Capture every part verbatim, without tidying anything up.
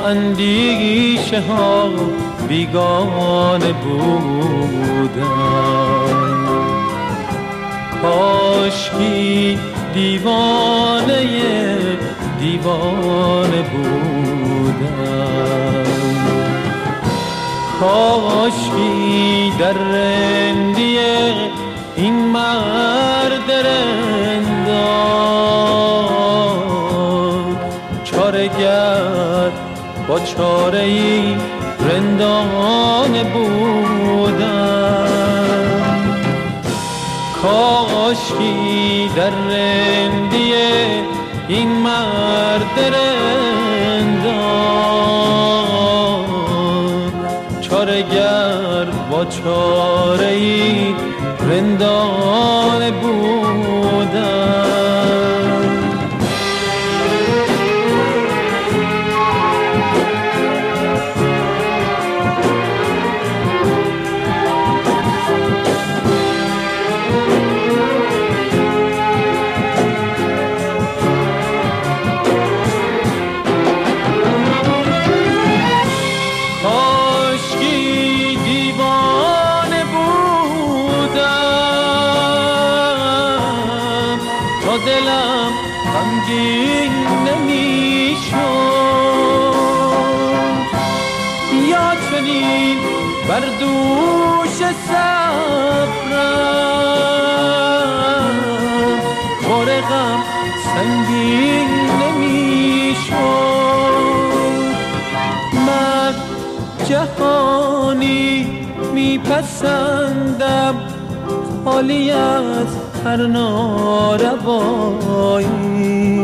اندیشه ها بیگانه بودم، کاشکی دیوانه دیوانه بودم، کاشکی در رندی این مرد رندان چاره‌گر با چاره ای رندانه بودم، کاشکی در رندی این مرد رندان چاره‌گر با چاره ای رندانه بودم. دلم غمگین نمی‌شد، یا چنین بر دوش صبرم بار غم سنگین نمی‌شد. من جهانی میپسندم خالی از هر ناروایی،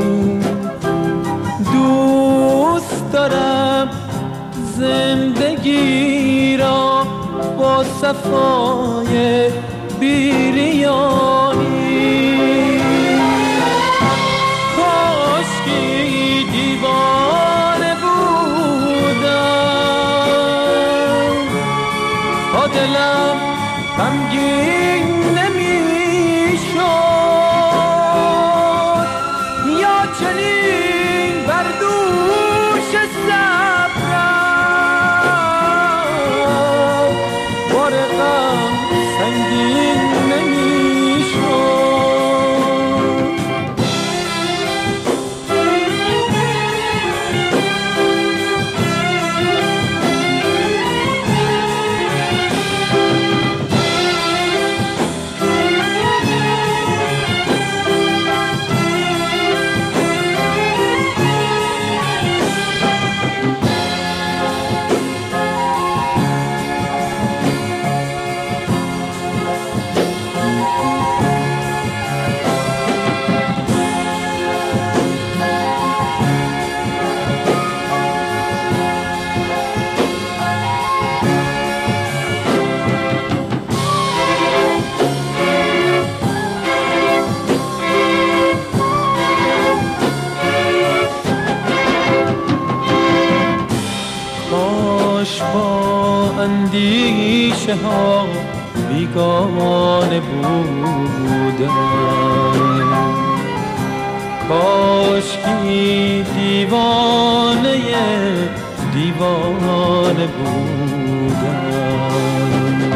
دوست دارم زندگی را با صفای بیریانی، کاشکی دیوانه بودم تا دلم غمگین چنین بر دوش صبرم بار غم سنگین نمی‌شد. با اندیشه ها بیگانه بودم، کاشکی دیوانه دیوانه بودم،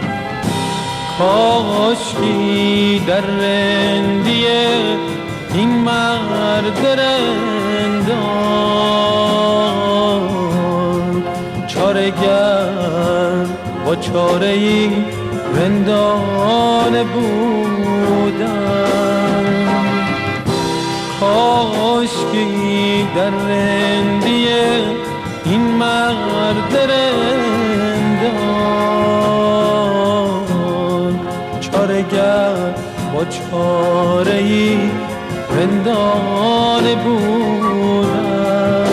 کاشکی در رندی این مرد رندان چاره‌گر با چاره ای رندانه بودم، کاشکی در رندی این مرد رندان چاره‌گر با چاره ای رندانه بودم.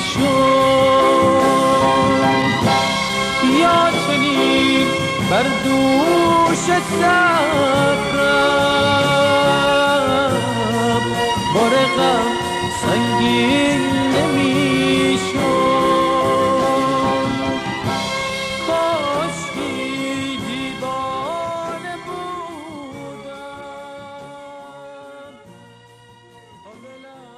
یا چنین بر دوش صبرم بار غم سنگین نمیشد. کاشکی دیوانه بودم تا دلم